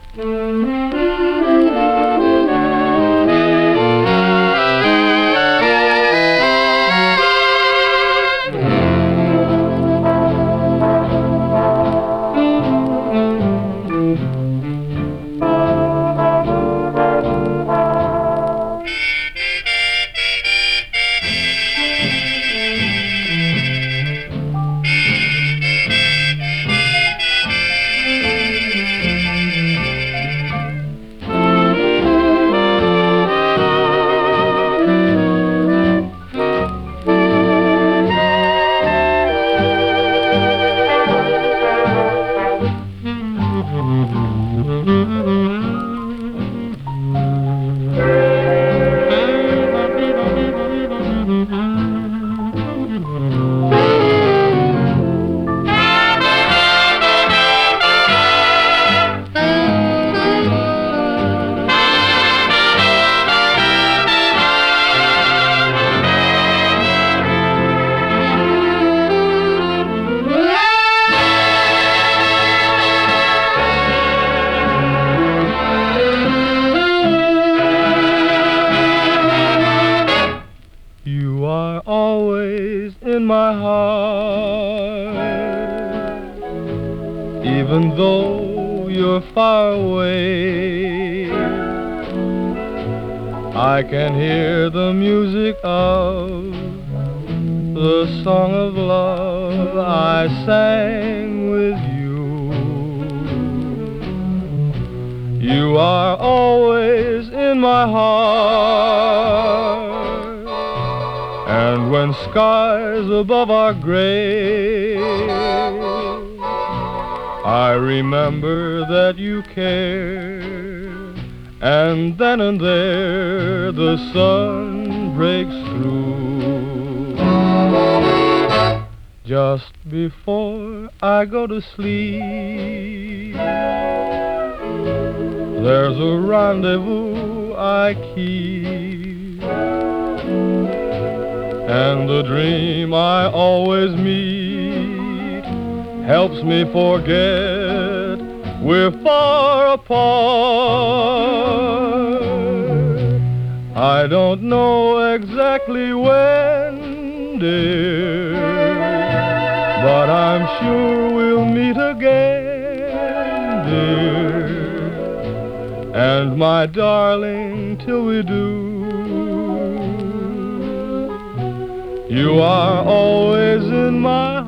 You are always in my heart, even though you're far away. I can hear the music of the song of love I sang with you. You are always in my heart, and when skies above are gray, I remember that you care, and then and there the sun breaks through. Just before I go to sleep, there's a rendezvous I keep, and the dream I always meet helps me forget we're far apart. I don't know exactly when, dear, but I'm sure we'll meet again, dear. And my darling, till we do, you are always in my